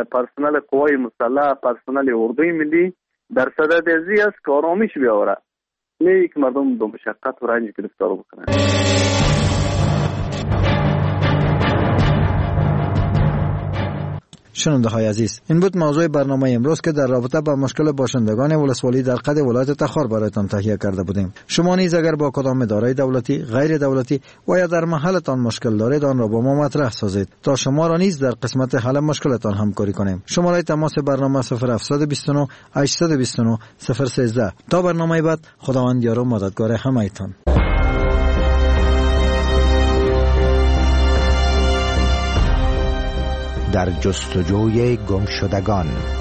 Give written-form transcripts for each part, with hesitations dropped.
پرسنل قوای مسلح، پرسنل اردوی ملی در صدد ازی است که آرامش بیاوره، نه که مردم به مشقت و رنج گرفتار بکنن. شنونده های عزیز، این بود موضوع برنامه امروز که در رابطه با مشکل باشندگان ولسوالی در قد ولایت تخار برایتان تهیه کرده بودیم. شما نیز اگر با کدام اداره دولتی، غیر دولتی و یا در محلتان مشکل دارید آن را با ما مطرح سازید تا شما را نیز در قسمت حل مشکلتان همکاری کنیم. شماره تماس برنامه 0729 829 013. تا برنامه بعد، خداوند یار و مددگار همه‌تان. در جستجوی گمشدگان.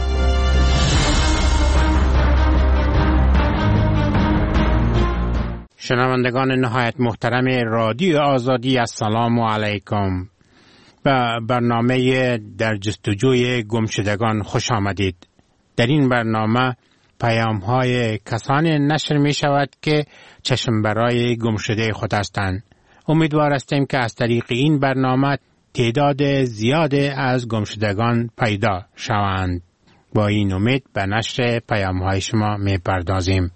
شنوندگان نهایت محترم رادیو آزادی، السلام علیکم. به برنامه در جستجوی گمشدگان خوش آمدید. در این برنامه پیام‌های کسانی نشر می شود که چشم برای گمشده خود هستند. امیدوار هستیم که از طریق این برنامه تعداد زیاده از گمشدگان پیدا شوند. با این امید به نشر پیام‌های شما می پردازیم.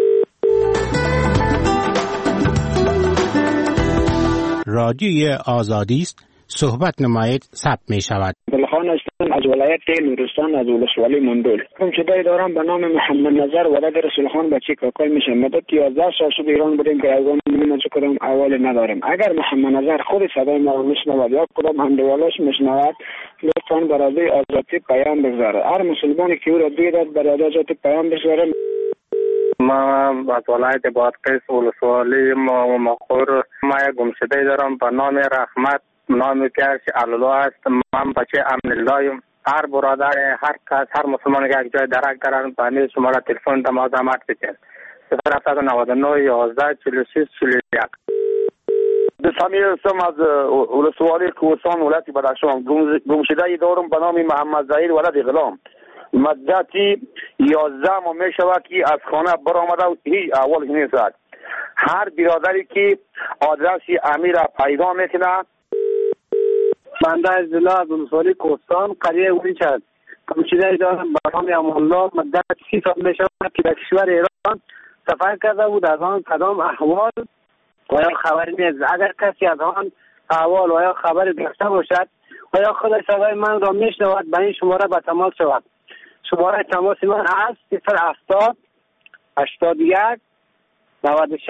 رادیوی آزادی است، صحبت نمایید ثبت می شود. گلخان هستم از ولایت نورستان، از ولسوالی مندول. گمشده دارم به نام محمد نظر ولد رسول خان بچه کاکل میشه. مدت 11 سال شد ایران بودیم که از اون نمی‌دونم کدام احوال نداریم. اگر محمد نظر خود صدای ما رو میشنود یا کدام همدیوالاش میشنود، لطفاً برای آزادی پیام بگذاره. هر مسلمانی که او را دیدد برای آزادی پیام بگذاره. ما از ولایت بادغیس ولسوالی مخور، ما یک گمشده دارم به نام رحمت، نام پیرش الله است. من بچه امن اللهیم. هر برادر، هر کس، هر مسلمان که یک جای درک دارن به همین شماره تلفن دم زحمت بکن 0799 11 46 41. سمیر هستم از ولسوالی کوهستان ولایت بدخشان. گمشده دارم به نام محمد ظهیر ولد غلام. مدتی 11 ماه می شود که از خانه برآمده و هیچ احوال نیست. هر برادری که آدرس امیر پیدا میکنه، بنده از ولسوالی کوهستان قریه وینچ گمشده دارم به نام امان‌الله. مدت 30 سال می شود که در کشور ایران سفر کرده بود. از آن کدام احوال و یا خبری نیست. اگر کسی از آن احوال و یا خبری داشته باشد و یا خود صدای من را میشنود به این شماره به تماس شود. شماره تماس من است 070 81 96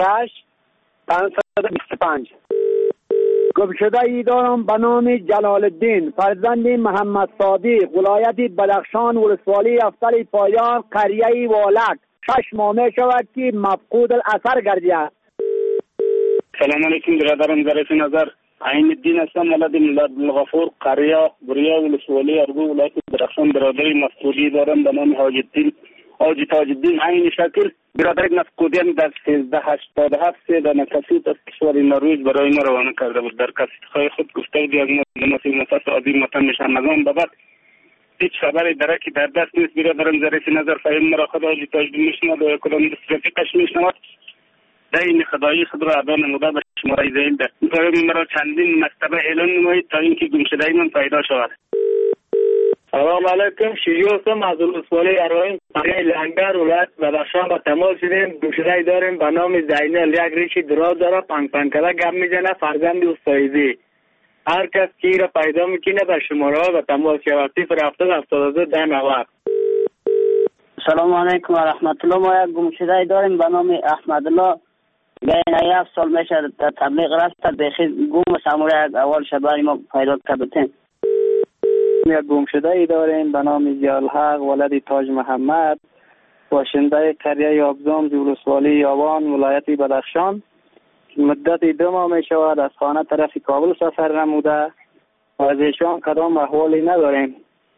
525. گمشده ای دارم به نام جلال الدین فرزند محمد صادق ولایت بدخشان ولسوالی افضل پایان قریه والک. 6 ماه می شود که مفقود الاثر گردید. سلام علیکم برادرم، ظریف نظر عین الدین هستم، ولد الغفور قریه بریا ولسوالی ارگو ولایت بدخشان. برادری مفقودی دارم به نام حاج تاج الدین عین شکل. برادر مفقودیان در 1387 در نکسیت از کشور نروژ برای ما روانه کرده بود. در کسیت‌های خود گفته بود از نفس عظیم وطن نشان نظام بابد هیچ خبری درکی در دست نیست. برادرم ظریف نظر فهم مرا خدا حاج تاج الدین میشنود و کدام رفیقش میشنود. دین خدایی خود را ادا نموده به شماره زیل ده. فهم مرا چندین مکتبه اعلان نمایید تا اینکه گمشده من پیدا شود. سلام علیکم، شیعو هستم از ولسوالی اروین قریه لنگر ولایت بدخشان با تماس شدیم. گمشده داریم به نام زینل، یک ریشی دراز داره، پنگ کده گپ میزنه، فرزند استایزی. هر کس که را پیدا میکنه به شماره ها به تماس شود 070 72 1090. سلام علیکم و رحمت الله. ما یک گمشده داریم به نام احمد الله، بین 7 سال میشه در تبلیغ رفت، بخیر گم سموره یک اول شبری ما پیدا کردیم. یک گمشده ای داریم به نام ضیاءالحق ولد تاج محمد باشنده قریه آبزام ولسوالی یاوان ولایت بدخشان. مدت 2 ماه می شود از خانه طرف کابل سفر نموده و از ایشان کدام احوالی نداریم.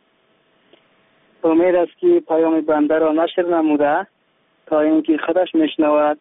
امید است که پیام بنده را نشر نموده تا اینکه خودش میشنود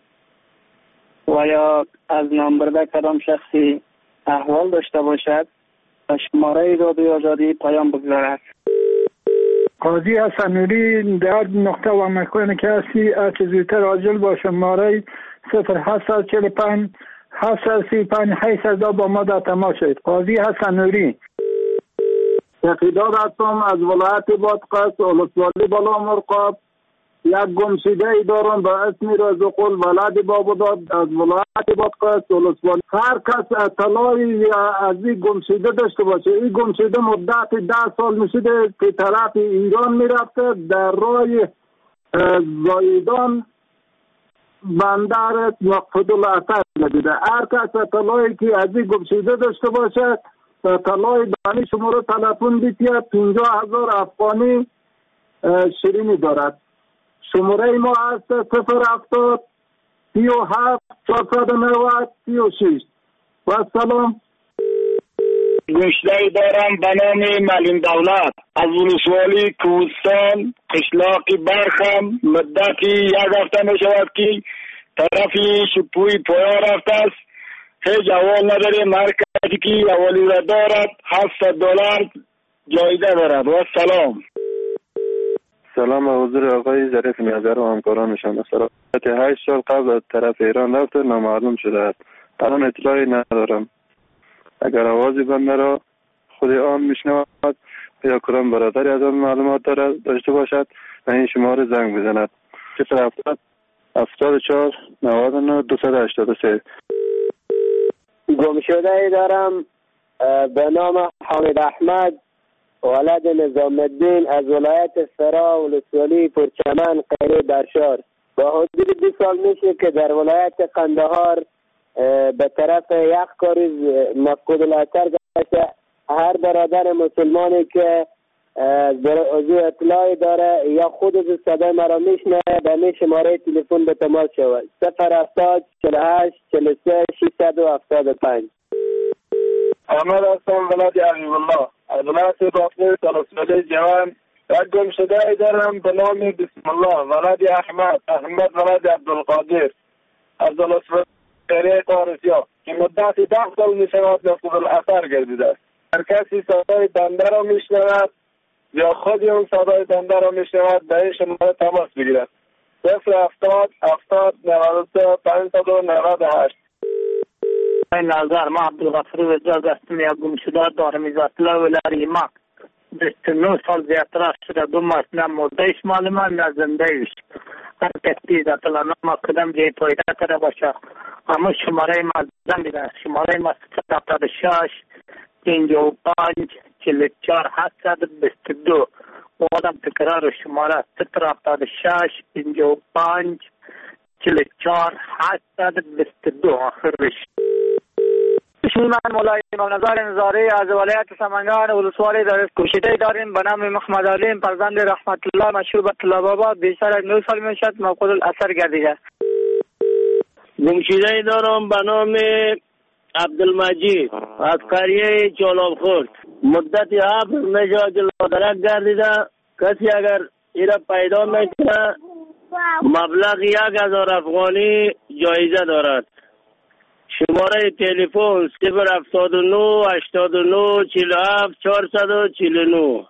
و یا از نام برده کدام شخصی احوال داشته باشد و شماره رادیو آزادی پیام بگذارد. قاضی حسن نوری در نقطه و مکانی که هستی از زودتر عاجل با شماره 0745 735 8 با ما در تماس شد. قاضی حسن نوری. تقیداد هستم از ولایت بادغیس ولسوالی بالا مرقاب. یک گمشده ای دارم به اسم رزقل ولد بابداد از ولایت بادغیس ولسوالی. هر کس اطلاعی از این گمشده داشته باشه، این گمشده مدت 10 سال میشده که طرف ایران میرفته، در راه زایدان بندر مقصود الاثر ندیده. هر کس اطلاعی که از این گمشده داشته باشه اطلاعی دانی شماره تلفن بیتیه 50,000 افغانی شیرینی دارد. شماره ما هست 070 37 490 36. و سلام. گمشده دارم به نام معلم دولت از ولسوالی کوهستان قشلاق برخم. مدتی 1 هفته می شود که طرفی شپوی پایا رفته است. هیچ اول نداره. مرکزی که اولی را دارد $700 جایزه دارد. و سلام. سلام و حضور آقای ظریف نیازر و همکارانشان. سلامت 8 سال قبل از طرف ایران رفت نامعلوم شده است. الان اطلاعی ندارم. اگر آوازی بنده را خود آن میشنود یا کدام برادری از آن معلومات داشته باشد و این شماره زنگ بزند. 070 74 99 283. گمشده ای دارم به نام حامد احمد ولد نظام الدین از ولایت فرا ولسوالی پرچمن قیره برشار. با حدود 2 سال میشه که در ولایت قندهار به طرف یک کاری مفقود الاثر گشته. هر برادر مسلمانی که از اطلاعی داره یا خود از صدای مرا میشنه به می شماره تلفن به تماس شود 070 48 43 675. احمد هستم ولد حبیب الله از ولایت بادغیس ولسوالی جوان. یک گمشده ای دارم به نام بسم الله ولد احمد ولد عبدالقادر از ولسوالی قریه قارسیا که مدت 10 سال می شود مفقود الاثر گردیده است. هر کسی صدای بنده را میشنود یا خودی اون صدای بنده را میشنود به این شماره تماس بگیرد 070 70 93 598. نظر ما عبدالغفور وزاز هستم. یک گمشده دارم از اطلاع ولاری ما 29 سال زیادتر شده. 2 ماه نه مردهش معلومه نه زندهش. هر کسی از اطلاع ما کدام جای پایده کرده باشه اما شماره ما زن بیده. شماره ما 076 55 44 722. آدم تکرار شماره 076 55 44 722 آخرش. من مولای امام نظر انزاری از ولایت سمنگان ولسوالی در گمشده داریم به نام محمد علیم فرزند رحمت الله مشهور به طلب‌آباد. بیشتر از 9 سال میشد مفقود الاثر گردیده. گمشده دارم به نام عبدالمجید از قریه جلالخورد. مدت 7 میشود لادرک گردیده. کسی اگر ایرا پیدا میکنه مبلغ 1,000 افغانی جایزه دارد. شماره تلفن 079 89 47 449.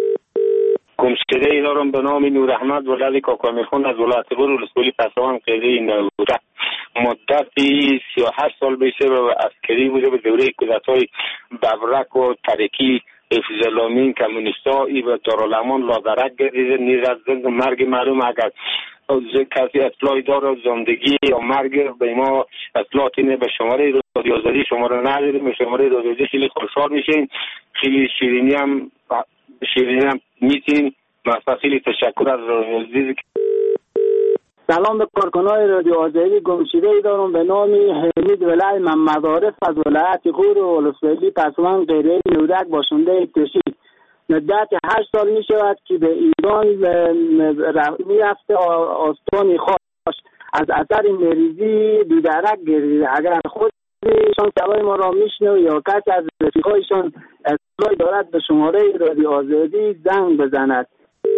گمشده ای دارم به نام نور احمد ولد کاکامیخون از ولایت بور ولسوالی پسوان قیره نوروده. مدتی 38 سال بیشه و عسکری بوده. به دوره کودتای ببرک و ترکی حفظ الامین کمونیستا ای به دارالامان لادرک گردیده. نیز از زند مرگ معلوم اگر کسی اطلاعی داره زندگی یا مرگ به ما اطلاعات اینه به شماره رادیو آزادی شماره نداریم. به شماره رادیو آزادی خیلی خوشحال میشین. خیلی شیرینی هم میتین. مثلا خیلی تشکر از رادیو آزادی. سلام به کارکنای رادیو آزادی. گمشده ای دارم به نام حمید ولای محمد عارف از ولایت غور و ولسوالی پسوان قیره نورک باشنده کشی. مدت 8 سال می شود که به ایران می رفته. آستان خاش از اثر مریضی بیدرک گردیده. اگر خودشان صدای ما را میشنوه یا کسی از رفیقایشان اطلاعی دارد به شماره رادیو آزادی زنگ بزند.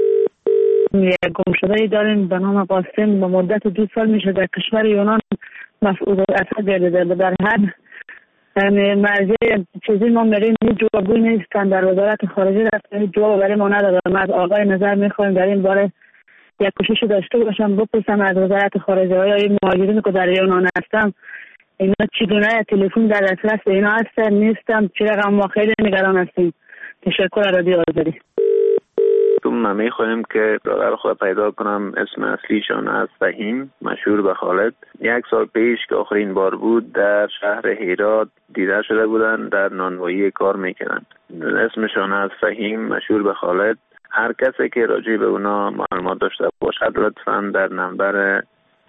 یک گمشده داریم به نام قاسم. به مدت 2 سال میشه در کشور یونان مفقود الاثر گردیده. در هر مرجع چیزی ما میریم هیچ جوابی نیستن. در وزارت خارجه رفتن جواب برای ما ندادن. ما از آقای نظر میخوایم در این باره یک کوشش داشته باشم بپرسم از وزارت خارجه های این مهاجرین که در یونان هستم اینا چگونه تلفن در دسترس اینا هستن نیستم چه رقم. ما خیلی نگران هستیم تشکر رادیو آزادی. تو ما میخوایم که برادر خود پیدا کنم. اسم اصلیشان از فهیم، مشهور به خالد. 1 سال پیش که آخرین بار بود در شهر هرات دیده شده بودند، در نانوایی کار میکنند. اسمشان از فهیم، مشهور به خالد. هر کسی که راجع به اونا معلومات داشته باشد لطفاً در نمبر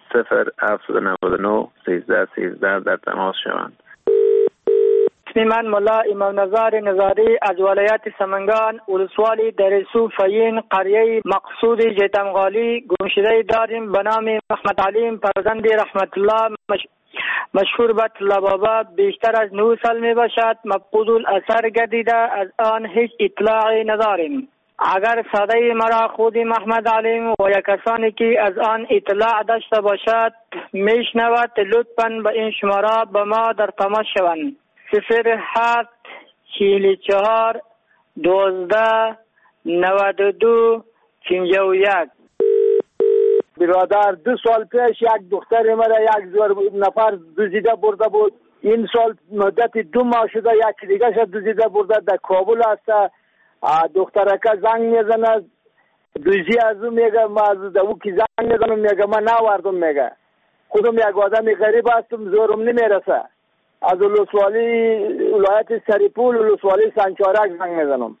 0799 1313 در تماس شوند. اسم من ملا امام نظار نظاری از ولایت سمنگان، ولسوالی دریسو فین، قریه مقصود جیتمغالی. گمشده داریم به نام محمد علیم فرزند رحمت الله، مشهور به طلا بابا. بیشتر از 9 سال می باشد. مفقود الاثر گردیده، از آن هیچ اطلاعی نداریم. اگر صدای مرا خود محمد علیم و یا کسانی که از آن اطلاع داشته باشد میشنود، لطفاً به این شماره به ما در تماس شوند. 07 44 12 92 51. برادر 2 سال پیش یک دختر مرا 1 نفر دزدیده برده بود. این سال مدت 2 ماه شده یک دیگه شد دزدیده برده. در کابل است. دخترکه زنگ میزنه، دوزی از اون میگه ما از او که زنگ میزنم میگه من نوردم. میگه خودم یک آدم غریب هستم، زورم نمیرسه. از ولایت سریپول ولسوالی سنچارک زنگ میزنم.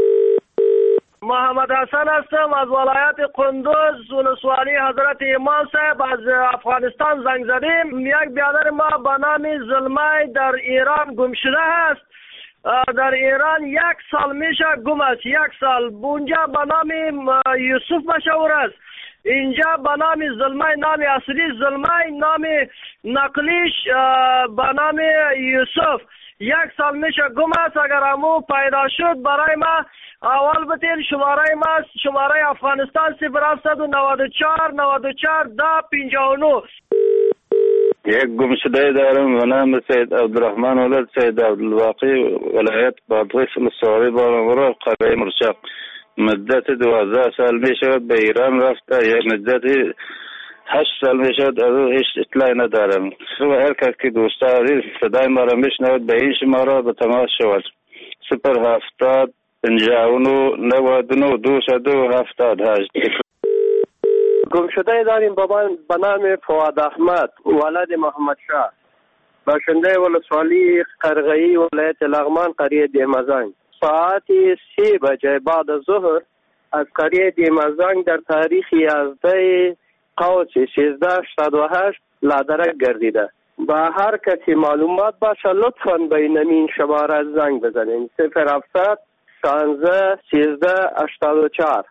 محمد حسن هستم از ولایت قندوز، ولسوالی حضرت امام صاحب. از افغانستان زنگ زدیم. یک برادر ما به نام زلمه در ایران گم شده است. در ایران 1 سال میشه گم است. 1 سال. اونجا به نام یوسف مشهور است. اینجا به نام زلمه، نام اصلی زلمه، نام نقلیش به نام یوسف. 1 سال میشه گم است. اگر امو پیدا شد برای ما اول بتیر. شماره ما شماره افغانستان 0794 94 10 59. یک گمشده دارم به نام سید عبدالرحمن ولد سید عبدالواقی، ولایت بادغیس ولسوالی بارانورا، قریه مرچق. مدت 12 سال می شود به ایران رفته. یک مدت 8 سال می شود از او هیچ اطلاعی ندارم. هر کس که دوست دارید صدای ما را میشنود به این شماره به تماس شود. 070 59 99 22 78. گمشده داریم به نام فواد احمد، ولد محمد شاه، باشنده ولسوالی قرغی، ولایت لغمان، قریه دیمزنگ. ساعت 3 بجه بعد از ظهر از قریه دیمزنگ در تاریخ 11 قوس 1388 لادرک گردیده. با هر کسی معلومات باشه لطفاً بین این شماره زنگ بزنین. 0700 16 13 84.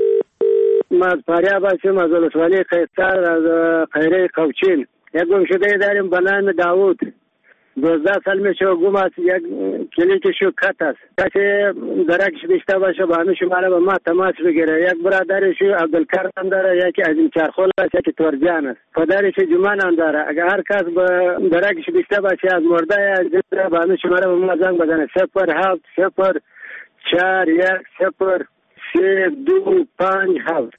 ما از فاریاب هستیم، از ولسوالی قیصر، از خیره قوچین. یک گمشده داریم به نام داوود. 12 سال میشه گم است. یک کلیکشو کت است. کسی درکش بیشتر باشه با همه شماره به ما تماس بگیره. یک برادرشو عبدالکرم داره، یکی عظیم چرخول است، یکی تورجان است. پدرش جمان هم داره. اگر هر کس با درکش بیشتر باشه از مرده با همه شماره به ما زنگ بزنه. 07 0 4 1 0 3 2 5 7.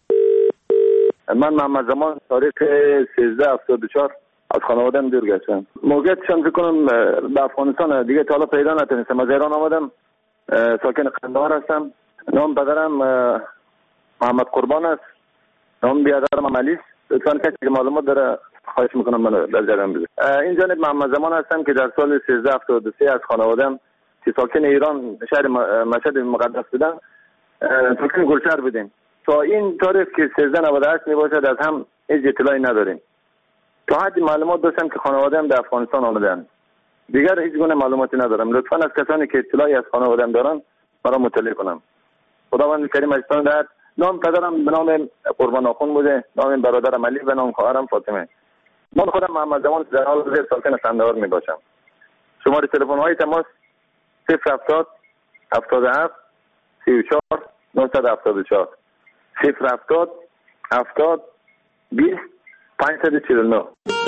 من محمد زمان تاریخ 1374 از خانوادم دور گشتم. موقعیتشان فکر کنم به افغانستان دیگه تا حالا پیدا نتونستم. از ایران آمدم، ساکن قندهار هستم. نام پدرم محمد قربان است، نام بیادرم علی است. لطفاً کسی که معلومات داره خواهش میکنم منو در جریان بذاره. این جانب محمد زمان هستم که در سال 1373 از خانوادم که ساکن ایران شهر مشهد مقدس بودن ساکن گلشهر بودیم. تا این تاریخ که 1398 میباشد از هم هیچ اطلاعی نداریم. تا حدی معلومات داشتم که خانواده‌ام در افغانستان آمدن. دیگر هیچ گونه معلوماتی ندارم. لطفاً از کسانی که اطلاعی از خانواده‌ام دارن مرا مطلع کنم. خداوند کریم اجتان دهد. نام پدرم به نام قربان آخون بوده، نام برادرم علی و نام خواهرم فاطمه. من خودم محمد زمان در حال حاضر ساکن قندهار میباشم. شماره تلفن های تماس 070 77 34 974 070 70 20 549.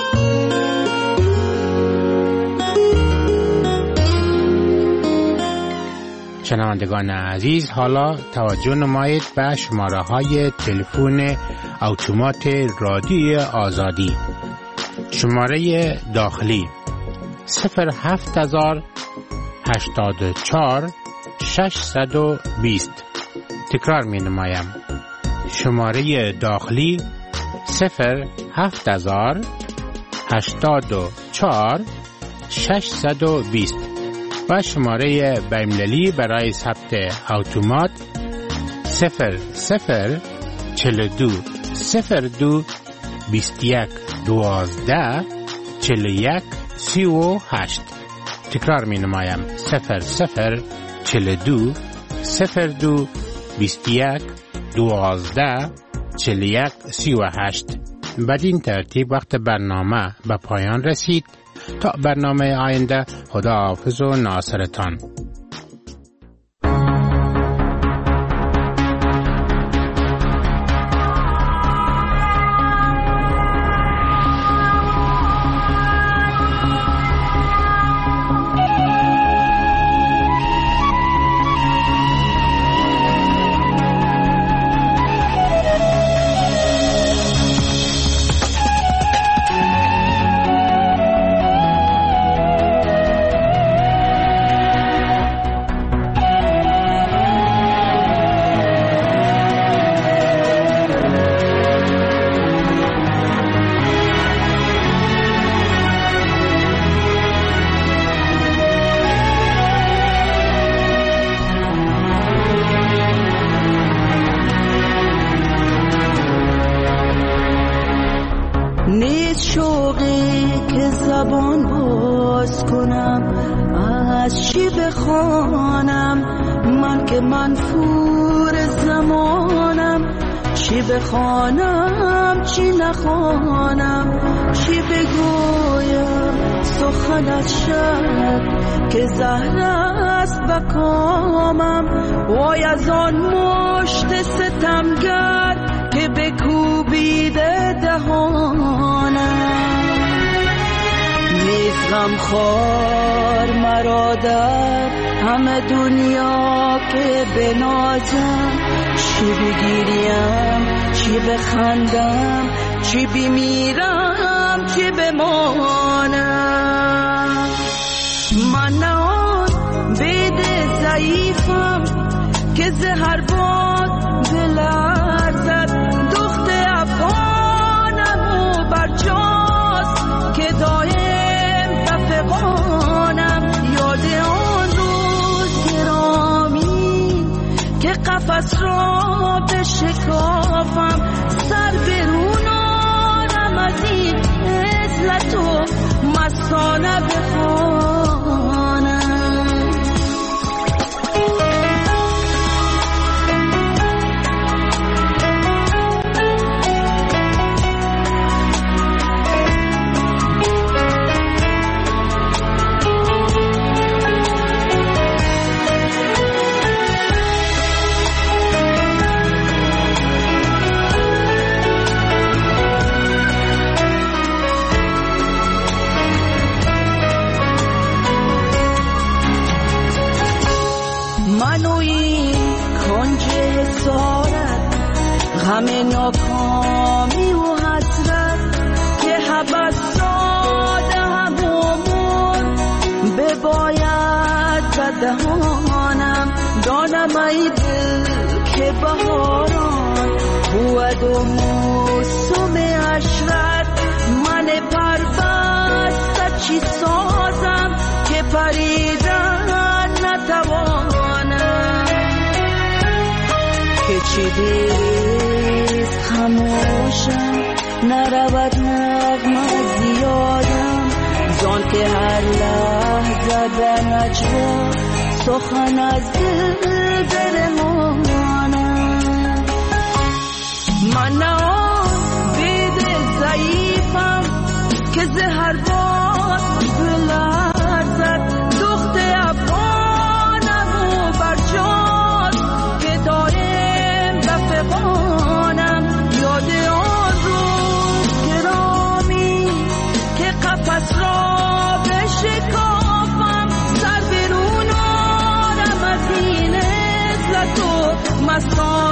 شنوندگان عزیز، حالا توجه نمایید به شماره های تلفن اتومات رادیوی آزادی. شماره داخلی 07084 620. تکرار می نمایم. شماره داخلی 07084 620 و شماره بین‌المللی برای ثبت اتومات 0042 02 21 12 41 38. تکرار می نمایم 0042 02 21 12 41 38. بدین ترتیب وقت برنامه به پایان رسید. تا برنامه آینده، خداحافظ و ناصرتان. بخوانم چی نخوانم، چی بگویم سخنت شد که زهر است بکامم. وای از آن مشت ستمگر که بکوبیده دهانم. نیز غمخوار مرا در همه دنیا که بنازم، چی بگیریم چی بخندم، چی بمیرم چی بمانم. من نه آن بید ضعیفم که زهر باد بلرزد، دخت افغانم و برجاست که دایم بفغانم. یاد آن روز گرامی که قفس را بشکافم، سر برون آرم از این عزلت و مستانه بخوانم. همه ناکامی و حسرت که حبس داده همون بباید بدهانم. دانم ای دل که بهاران بود و موسم عشرت، من پربسته چی سازم که پریدن نتوانم. که چی دیز خموشم نرود نغمه زیادم، زان که هر لحظه به نجوا سخن از دل برمانم. من نه آن بید ضعیفم که زهر باد بلرزد، دخت افغانم و برجاست که دایم بفغانم. یاد آن روز گرامی که قفس را بشکافم، سر برون آرم از این عزلت و مستان